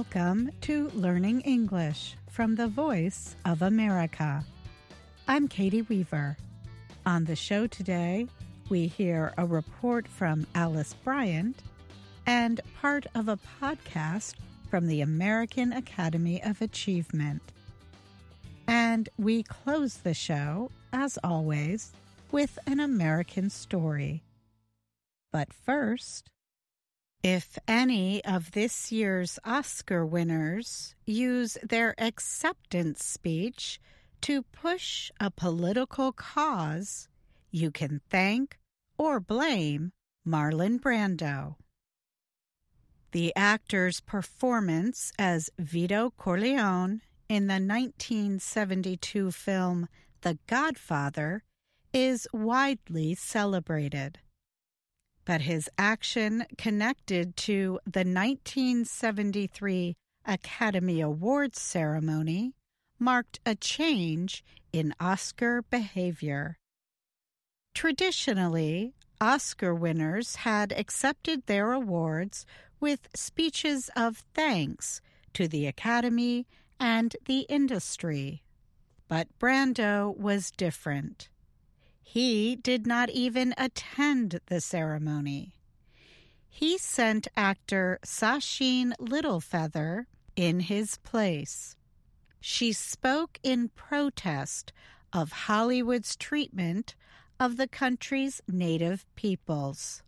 Welcome to Learning English from the Voice of America. I'm Katie Weaver. On the show today, we hear a report from Alice Bryant and part of a podcast from the American Academy of Achievement. And we close the show, as always, with an American story. But first, if any of this year's Oscar winners use their acceptance speech to push a political cause, you can thank or blame Marlon Brando. The actor's performance as Vito Corleone in the 1972 film The Godfather is widely celebrated. But his action connected to the 1973 Academy Awards ceremony marked a change in Oscar behavior. Traditionally, Oscar winners had accepted their awards with speeches of thanks to the Academy and the industry. But Brando was different. He did not even attend the ceremony. He sent actor Sacheen Littlefeather in his place. She spoke in protest of Hollywood's treatment of the country's native peoples.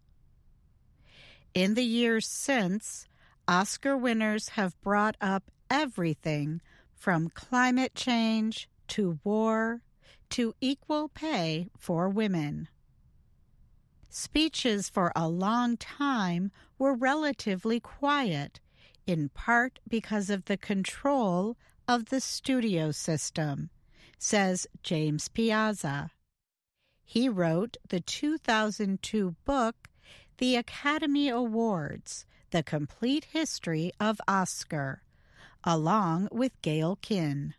In the years since, Oscar winners have brought up everything from climate change to war to equal pay for women. Speeches for a long time were relatively quiet, in part because of the control of the studio system, says James Piazza. He wrote the 2002 book, The Academy Awards, The Complete History of Oscar, along with Gayle Kin.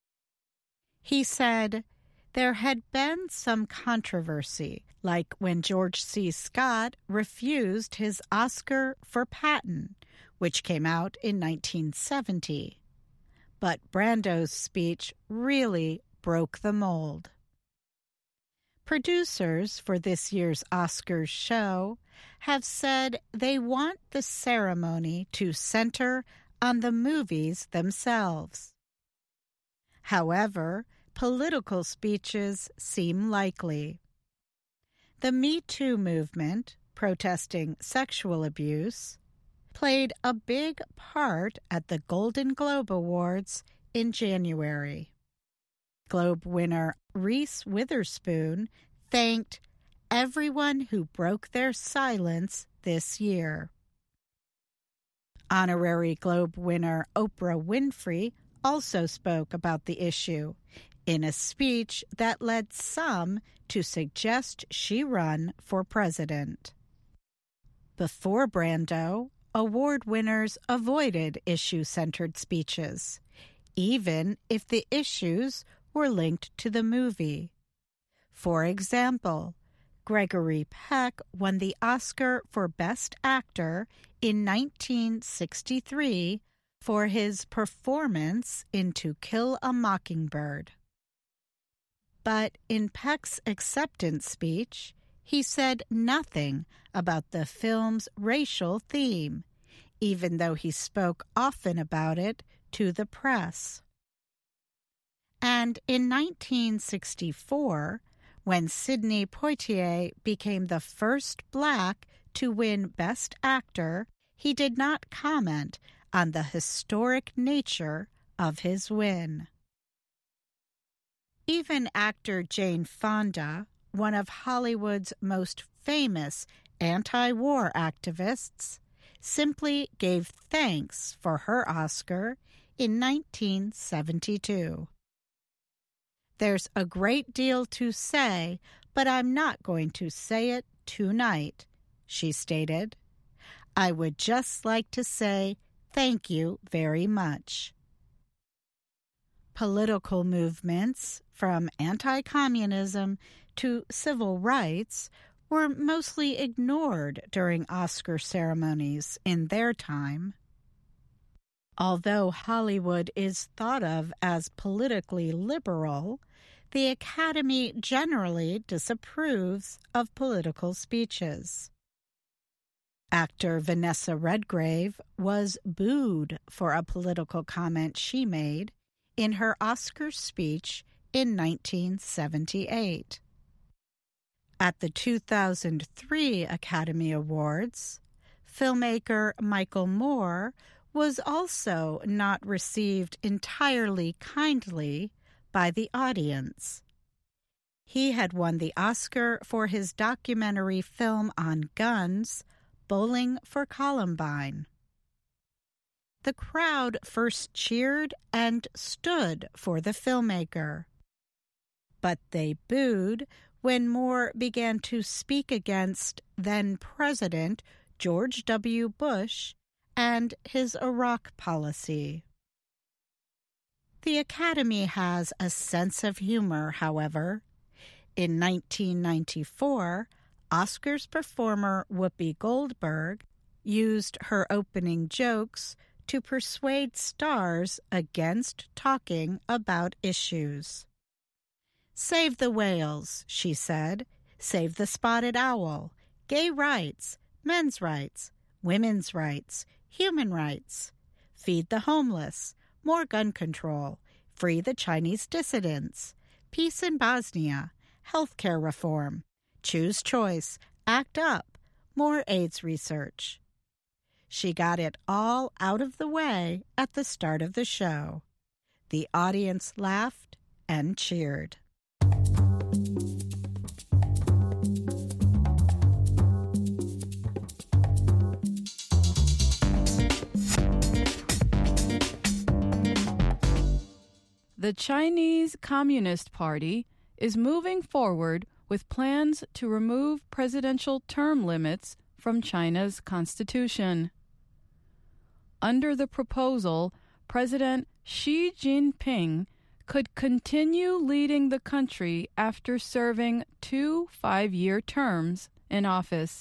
He said, there had been some controversy, like when George C. Scott refused his Oscar for Patton, which came out in 1970. But Brando's speech really broke the mold. Producers for this year's Oscars show have said they want the ceremony to center on the movies themselves. However, political speeches seem likely. The Me Too movement, protesting sexual abuse, played a big part at the Golden Globe Awards in January. Globe winner Reese Witherspoon thanked everyone who broke their silence this year. Honorary Globe winner Oprah Winfrey also spoke about the issue in a speech that led some to suggest she run for president. Before Brando, award winners avoided issue-centered speeches, even if the issues were linked to the movie. For example, Gregory Peck won the Oscar for Best Actor in 1963 for his performance in To Kill a Mockingbird. But in Peck's acceptance speech, he said nothing about the film's racial theme, even though he spoke often about it to the press. And in 1964, when Sidney Poitier became the first Black to win Best Actor, he did not comment on the historic nature of his win. Even actor Jane Fonda, one of Hollywood's most famous anti-war activists, simply gave thanks for her Oscar in 1972. There's a great deal to say, but I'm not going to say it tonight, she stated. I would just like to say thank you very much. Political movements, from anti-communism to civil rights, were mostly ignored during Oscar ceremonies in their time. Although Hollywood is thought of as politically liberal, the Academy generally disapproves of political speeches. Actor Vanessa Redgrave was booed for a political comment she made in her Oscar speech in 1978. At the 2003 Academy Awards, filmmaker Michael Moore was also not received entirely kindly by the audience. He had won the Oscar for his documentary film on guns, Bowling for Columbine. The crowd first cheered and stood for the filmmaker, but they booed when Moore began to speak against then-President George W. Bush and his Iraq policy. The Academy has a sense of humor, however. In 1994, Oscars performer Whoopi Goldberg used her opening jokes to persuade stars against talking about issues. "Save the whales," she said. "Save the spotted owl. Gay rights, men's rights, women's rights, human rights. Feed the homeless. More gun control. Free the Chinese dissidents. Peace in Bosnia. Healthcare reform. Choose choice. Act up. More AIDS research." She got it all out of the way at the start of the show. The audience laughed and cheered. The Chinese Communist Party is moving forward with plans to remove presidential term limits from China's constitution. Under the proposal, President Xi Jinping could continue leading the country after serving 2 5-year terms in office.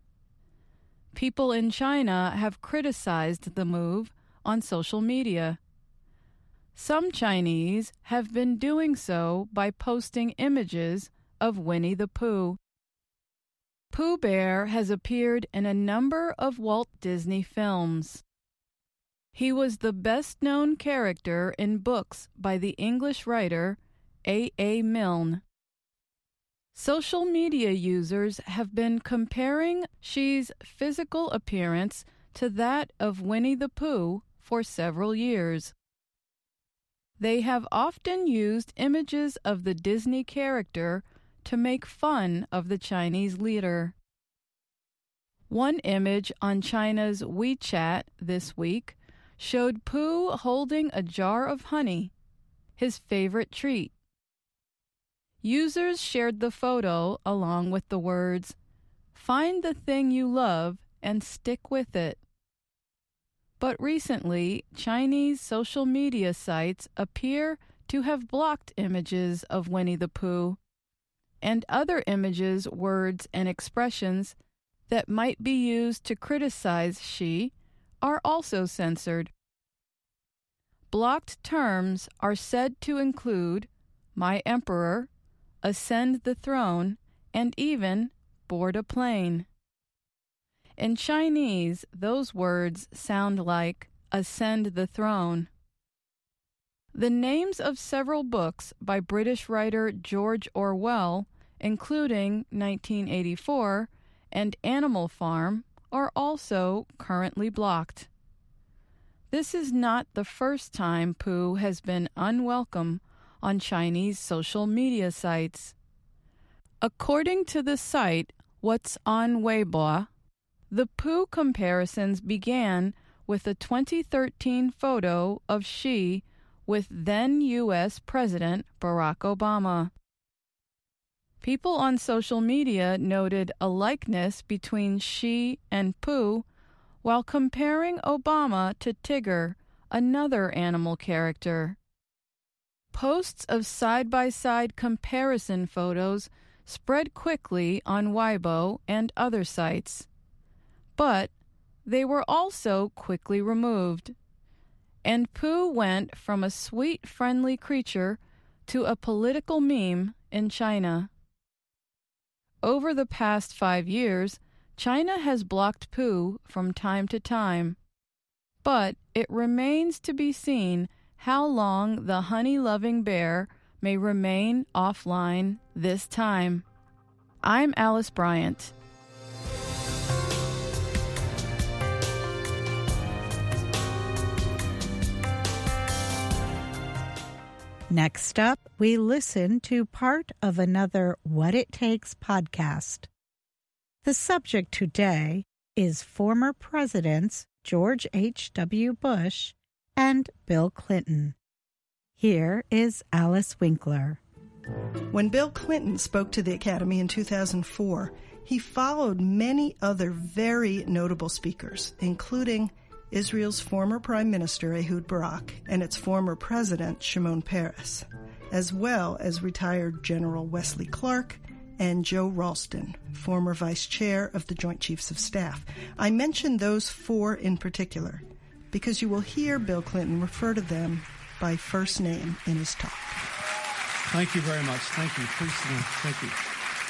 People in China have criticized the move on social media. Some Chinese have been doing so by posting images of Winnie the Pooh. Pooh Bear has appeared in a number of Walt Disney films. He was the best-known character in books by the English writer A. Milne. Social media users have been comparing Xi's physical appearance to that of Winnie the Pooh for several years. They have often used images of the Disney character to make fun of the Chinese leader. One image on China's WeChat this week showed Pooh holding a jar of honey, his favorite treat. Users shared the photo along with the words, "Find the thing you love and stick with it." But recently, Chinese social media sites appear to have blocked images of Winnie the Pooh, and other images, words, and expressions that might be used to criticize Xi are also censored. Blocked terms are said to include "my emperor," "ascend the throne," and even "board a plane." In Chinese, those words sound like "ascend the throne." The names of several books by British writer George Orwell, including 1984 and Animal Farm, are also currently blocked. This is not the first time Pooh has been unwelcome on Chinese social media sites. According to the site What's on Weibo, the Pooh comparisons began with a 2013 photo of Xi with then U.S. President Barack Obama. People on social media noted a likeness between Xi and Pooh while comparing Obama to Tigger, another animal character. Posts of side-by-side comparison photos spread quickly on Weibo and other sites, but they were also quickly removed. and Pooh went from a sweet, friendly creature to a political meme in China. Over the past 5 years, China has blocked Pooh from time to time. But it remains to be seen how long the honey-loving bear may remain offline this time. I'm Alice Bryant. Next up, we listen to part of another What It Takes podcast. The subject today is former presidents George H.W. Bush and Bill Clinton. Here is Alice Winkler. When Bill Clinton spoke to the Academy in 2004, he followed many other very notable speakers, including Israel's former Prime Minister Ehud Barak and its former President Shimon Peres, as well as retired General Wesley Clark and Joe Ralston, former Vice Chair of the Joint Chiefs of Staff. I mention those four in particular because you will hear Bill Clinton refer to them by first name in his talk. Thank you very much. Thank you. Please sit down. Thank you.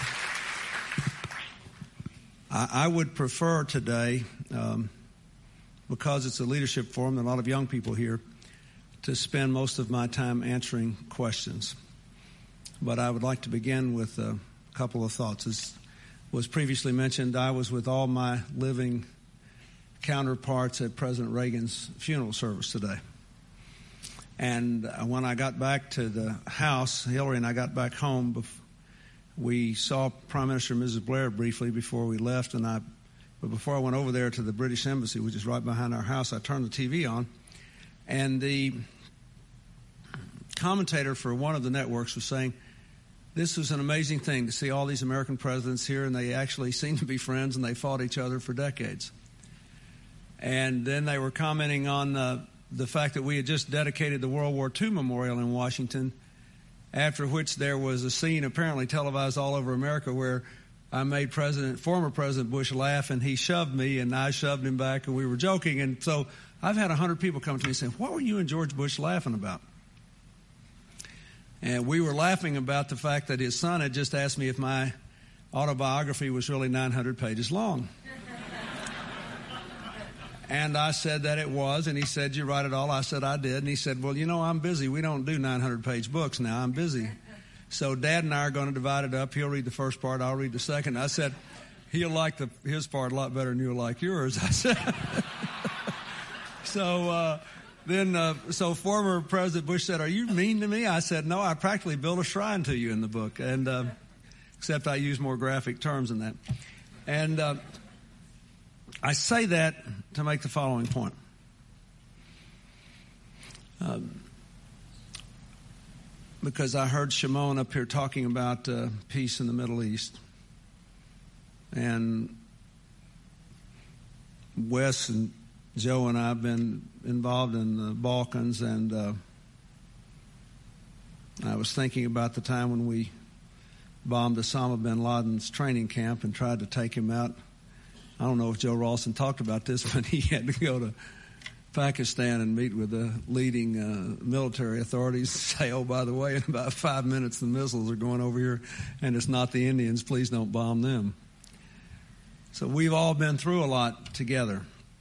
I would prefer today, because it's a leadership forum and a lot of young people here, to spend most of my time answering questions. But I would like to begin with a couple of thoughts. As was previously mentioned, I was with all my living counterparts at President Reagan's funeral service today. And when I got back to the house, Hillary and I got back home, we saw Prime Minister and Mrs. Blair briefly before we left, but before I went over there to the British Embassy, which is right behind our house, I turned the TV on, and the commentator for one of the networks was saying, this was an amazing thing to see all these American presidents here, and they actually seem to be friends, and they fought each other for decades. And then they were commenting on the fact that we had just dedicated the World War II Memorial in Washington, after which there was a scene apparently televised all over America where I made former President Bush laugh, and he shoved me, and I shoved him back, and we were joking. And so I've had 100 people come to me saying, what were you and George Bush laughing about? And we were laughing about the fact that his son had just asked me if my autobiography was really 900 pages long. And I said that it was, and he said, you write it all? I said, I did. And he said, well, I'm busy. We don't do 900-page books now. I'm busy. So Dad and I are going to divide it up. He'll read the first part. I'll read the second. I said, he'll like his part a lot better than you'll like yours. I said. So former President Bush said, are you mean to me? I said, no, I practically built a shrine to you in the book, and except I use more graphic terms than that. And I say that to make the following point. Because I heard Shimon up here talking about peace in the Middle East. And Wes and Joe and I have been involved in the Balkans, and I was thinking about the time when we bombed Osama bin Laden's training camp and tried to take him out. I don't know if Joe Ralston talked about this, but he had to go to Pakistan and meet with the leading military authorities, say, oh, by the way, in about 5 minutes the missiles are going over here, and it's not the Indians. Please don't bomb them. So we've all been through a lot together.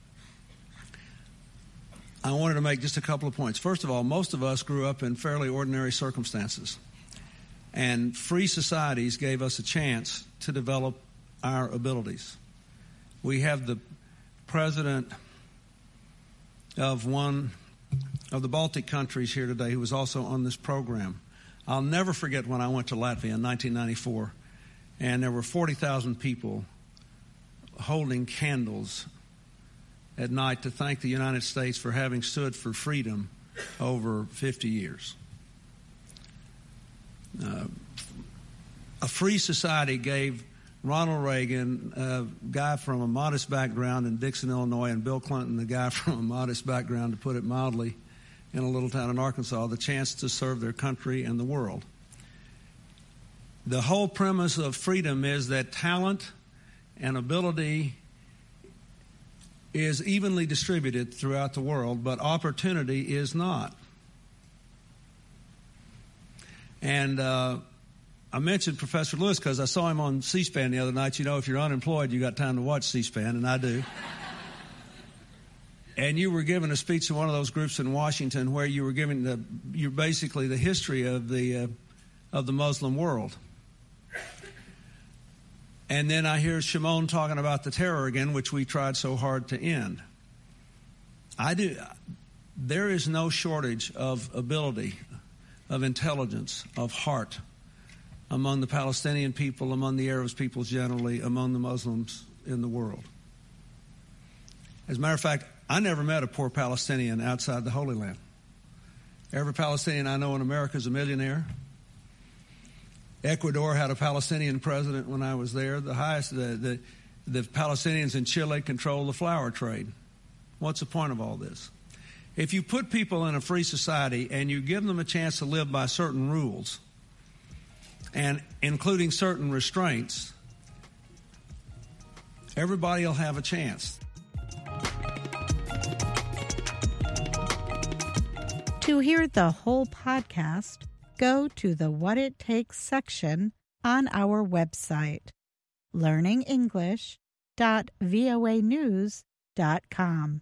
I wanted to make just a couple of points. First of all, most of us grew up in fairly ordinary circumstances, and free societies gave us a chance to develop our abilities. We have the president of one of the Baltic countries here today who was also on this program. I'll never forget when I went to Latvia in 1994, and there were 40,000 people holding candles at night to thank the United States for having stood for freedom over 50 years. A free society gave Ronald Reagan, a guy from a modest background in Dixon, Illinois, and Bill Clinton, a guy from a modest background, to put it mildly, in a little town in Arkansas, the chance to serve their country and the world. The whole premise of freedom is that talent and ability is evenly distributed throughout the world, but opportunity is not. And I mentioned Professor Lewis because I saw him on C-SPAN the other night. You know, if you're unemployed, you got time to watch C-SPAN, and I do. And you were giving a speech to one of those groups in Washington where you were giving you're basically the history of the Muslim world. And then I hear Shimon talking about the terror again, which we tried so hard to end. There is no shortage of ability, of intelligence, of heart among the Palestinian people, among the Arab peoples generally, among the Muslims in the world. As a matter of fact, I never met a poor Palestinian outside the Holy Land. Every Palestinian I know in America is a millionaire. Ecuador had a Palestinian president when I was there. The Palestinians in Chile control the flower trade. What's the point of all this? If you put people in a free society and you give them a chance to live by certain rules, and including certain restraints, everybody will have a chance. To hear the whole podcast, go to the What It Takes section on our website, learningenglish.voanews.com.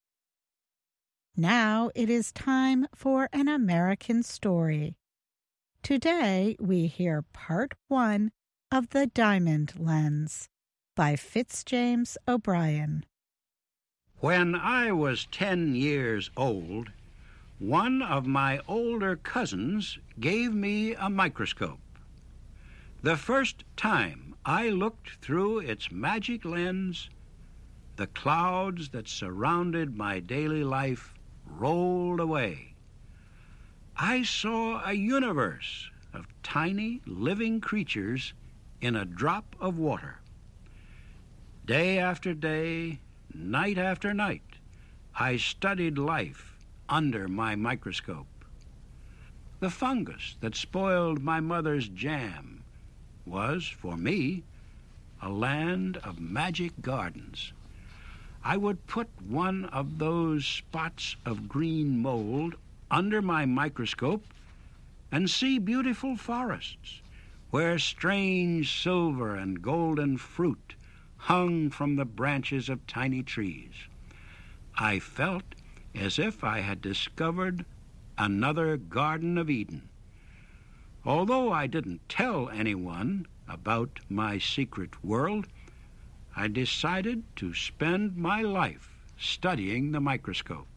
Now it is time for an American story. Today we hear part 1 of The Diamond Lens by Fitzjames O'Brien. When I was 10 years old, one of my older cousins gave me a microscope. The first time I looked through its magic lens, the clouds that surrounded my daily life rolled away. I saw a universe of tiny living creatures in a drop of water. Day after day, night after night, I studied life under my microscope. The fungus that spoiled my mother's jam was, for me, a land of magic gardens. I would put one of those spots of green mold under my microscope and see beautiful forests where strange silver and golden fruit hung from the branches of tiny trees. I felt as if I had discovered another Garden of Eden. Although I didn't tell anyone about my secret world, I decided to spend my life studying the microscope.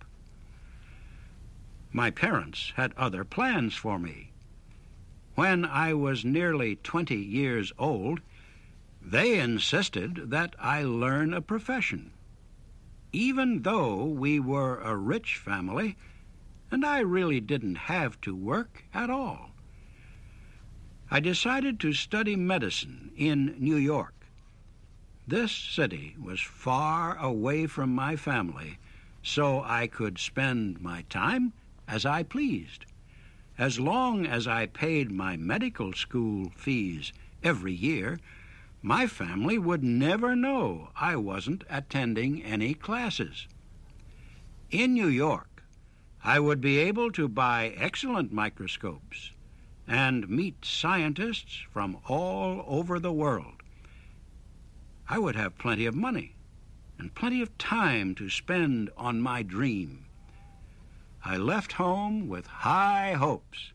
My parents had other plans for me. When I was nearly 20 years old, they insisted that I learn a profession. Even though we were a rich family, and I really didn't have to work at all. I decided to study medicine in New York. This city was far away from my family, so I could spend my time as I pleased. As long as I paid my medical school fees every year, my family would never know I wasn't attending any classes. In New York, I would be able to buy excellent microscopes and meet scientists from all over the world. I would have plenty of money and plenty of time to spend on my dream. I left home with high hopes.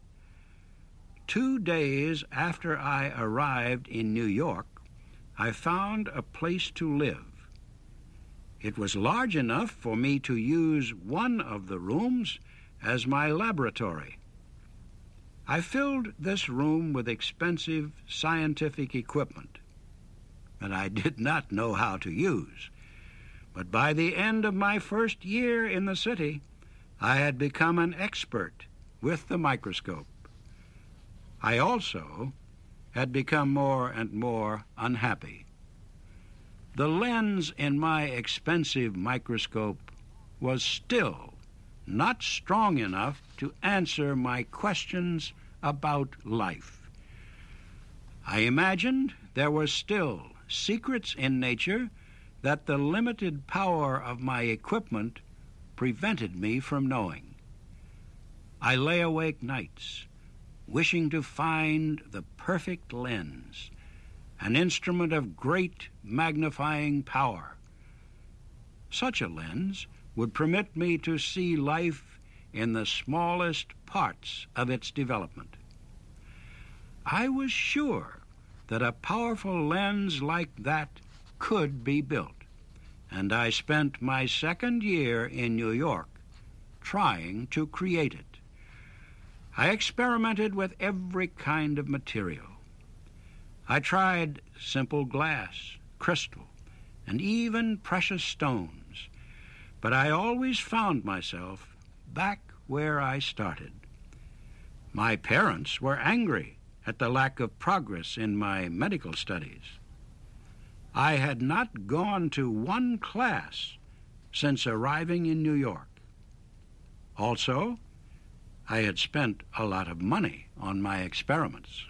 2 days after I arrived in New York, I found a place to live. It was large enough for me to use one of the rooms as my laboratory. I filled this room with expensive scientific equipment that I did not know how to use. But by the end of my first year in the city, I had become an expert with the microscope. I also had become more and more unhappy. The lens in my expensive microscope was still not strong enough to answer my questions about life. I imagined there were still secrets in nature that the limited power of my equipment prevented me from knowing. I lay awake nights, wishing to find the perfect lens, an instrument of great magnifying power. Such a lens would permit me to see life in the smallest parts of its development. I was sure that a powerful lens like that could be built, and I spent my second year in New York trying to create it. I experimented with every kind of material. I tried simple glass, crystal, and even precious stones, but I always found myself back where I started. My parents were angry at the lack of progress in my medical studies. I had not gone to one class since arriving in New York. Also, I had spent a lot of money on my experiments.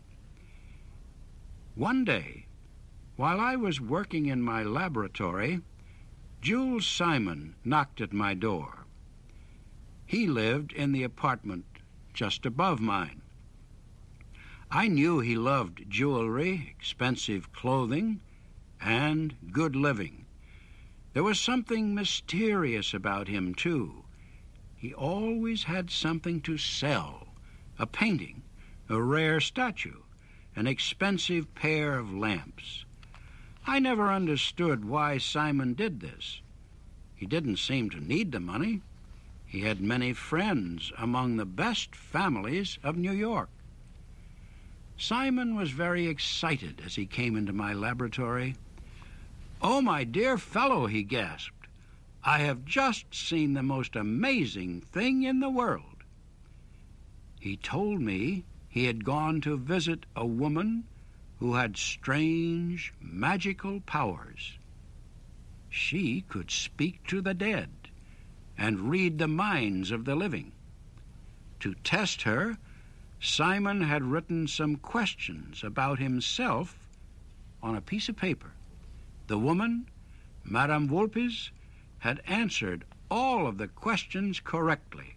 One day, while I was working in my laboratory, Jules Simon knocked at my door. He lived in the apartment just above mine. I knew he loved jewelry, expensive clothing, and good living. There was something mysterious about him, too. He always had something to sell, a painting, a rare statue, an expensive pair of lamps. I never understood why Simon did this. He didn't seem to need the money. He had many friends among the best families of New York. Simon was very excited as he came into my laboratory. "Oh, my dear fellow," he gasped, "I have just seen the most amazing thing in the world." He told me he had gone to visit a woman who had strange, magical powers. She could speak to the dead and read the minds of the living. To test her, Simon had written some questions about himself on a piece of paper. The woman, Madame Vulpes, had answered all of the questions correctly.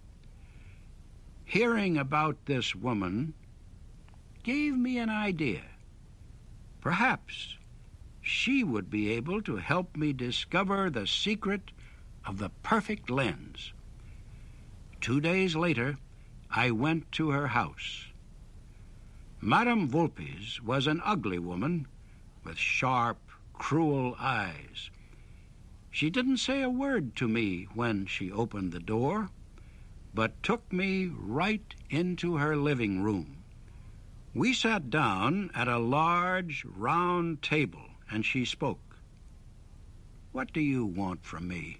Hearing about this woman gave me an idea. Perhaps she would be able to help me discover the secret of the perfect lens. 2 days later, I went to her house. Madame Vulpes was an ugly woman with sharp, cruel eyes. She didn't say a word to me when she opened the door, but took me right into her living room. We sat down at a large, round table, and she spoke. "What do you want from me?"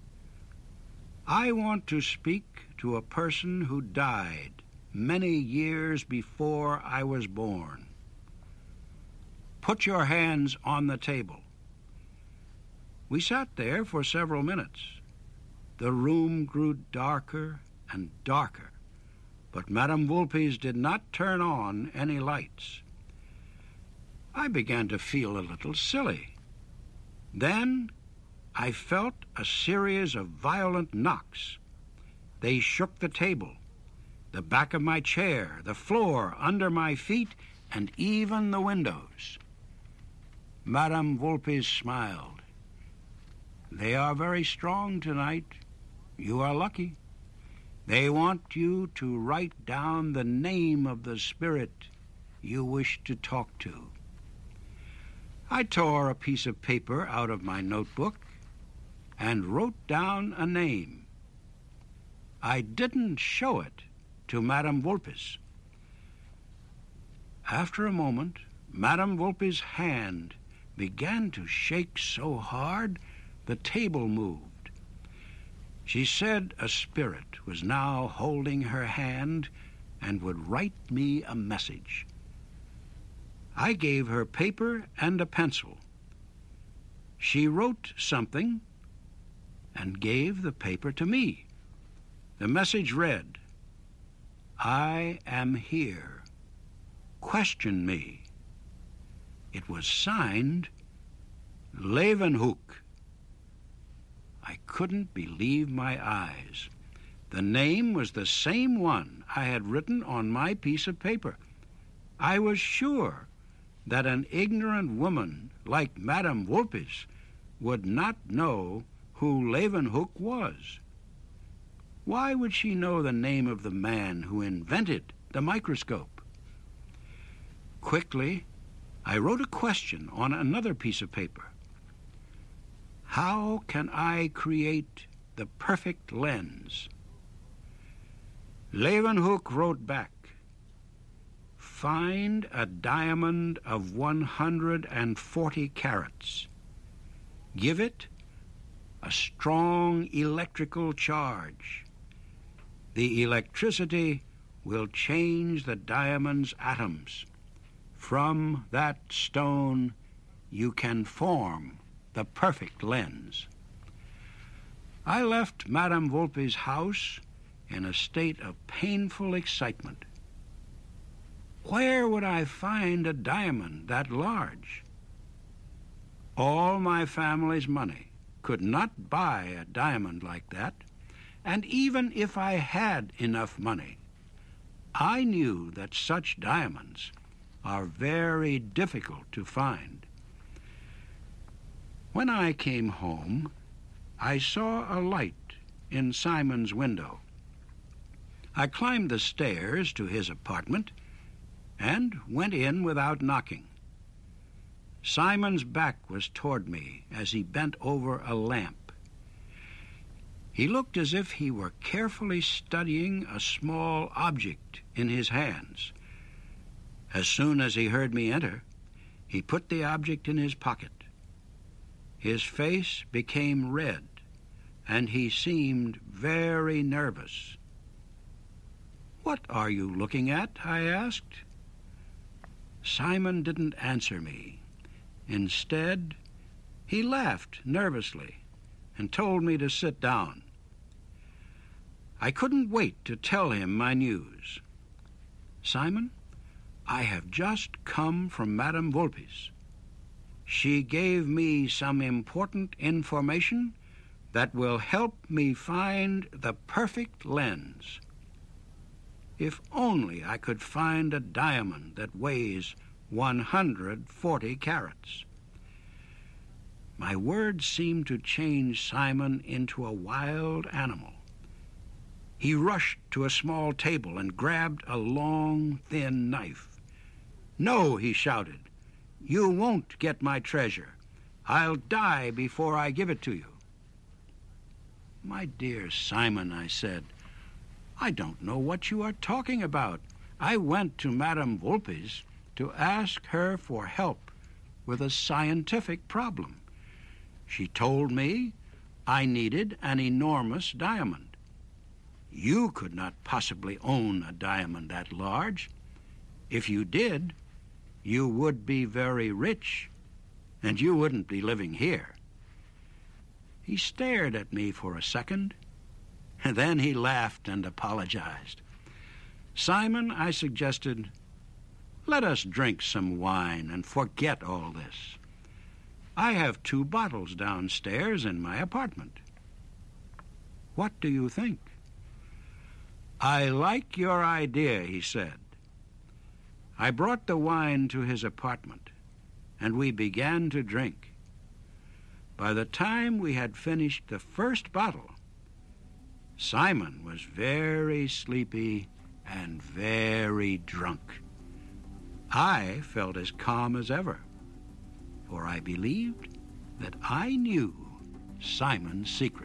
"I want to speak to a person who died many years before I was born." "Put your hands on the table." We sat there for several minutes. The room grew darker and darker, but Madame Vulpes did not turn on any lights. I began to feel a little silly. Then I felt a series of violent knocks. They shook the table, the back of my chair, the floor under my feet, and even the windows. Madame Vulpes smiled. "They are very strong tonight. You are lucky. They want you to write down the name of the spirit you wish to talk to." I tore a piece of paper out of my notebook and wrote down a name. I didn't show it to Madame Vulpes. After a moment, Madame Vulpes' hand began to shake so hard the table moved. She said a spirit was now holding her hand and would write me a message. I gave her paper and a pencil. She wrote something and gave the paper to me. The message read, "I am here. Question me." It was signed Leeuwenhoek. I couldn't believe my eyes. The name was the same one I had written on my piece of paper. I was sure that an ignorant woman like Madame Vulpes would not know who Leeuwenhoek was. Why would she know the name of the man who invented the microscope? Quickly, I wrote a question on another piece of paper. How can I create the perfect lens? Leeuwenhoek wrote back, find a diamond of 140 carats. Give it a strong electrical charge. The electricity will change the diamond's atoms. From that stone, you can form the perfect lens. I left Madame Vulpes' house in a state of painful excitement. Where would I find a diamond that large? All my family's money could not buy a diamond like that, and even if I had enough money, I knew that such diamonds are very difficult to find. When I came home, I saw a light in Simon's window. I climbed the stairs to his apartment and went in without knocking. Simon's back was toward me as he bent over a lamp. He looked as if he were carefully studying a small object in his hands. As soon as he heard me enter, he put the object in his pocket. His face became red, and he seemed very nervous. "What are you looking at?" I asked. Simon didn't answer me. Instead, he laughed nervously and told me to sit down. I couldn't wait to tell him my news. "Simon, I have just come from Madame Vulpes. She gave me some important information that will help me find the perfect lens. If only I could find a diamond that weighs 140 carats." My words seemed to change Simon into a wild animal. He rushed to a small table and grabbed a long, thin knife. "No," he shouted, "you won't get my treasure. I'll die before I give it to you." "My dear Simon," I said, "I don't know what you are talking about. I went to Madame Vulpes to ask her for help with a scientific problem. She told me I needed an enormous diamond. You could not possibly own a diamond that large. If you did, you would be very rich, and you wouldn't be living here." He stared at me for a second, and then he laughed and apologized. "Simon," I suggested, "let us drink some wine and forget all this. I have 2 bottles downstairs in my apartment. What do you think?" "I like your idea," he said. I brought the wine to his apartment, and we began to drink. By the time we had finished the first bottle, Simon was very sleepy and very drunk. I felt as calm as ever, for I believed that I knew Simon's secret.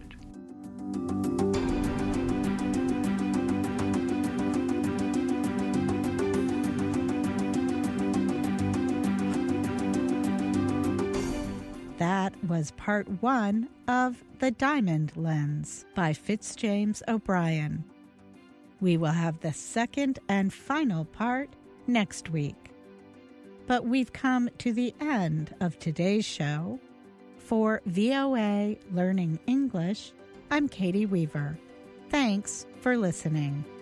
That was part 1 of The Diamond Lens by Fitzjames O'Brien. We will have the second and final part next week. But we've come to the end of today's show. For VOA Learning English, I'm Katie Weaver. Thanks for listening.